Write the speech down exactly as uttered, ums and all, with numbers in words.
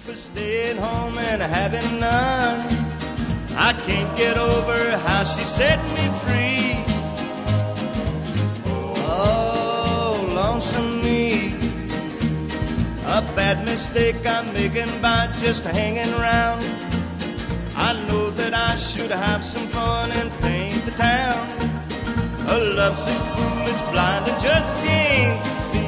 for staying home and having none. I can't get over how she set me free. Oh, lonesome me. A bad mistake I'm making by just hanging around. I know that I should have some fun and paint the town. A lovesick fool that's blind and just can't see.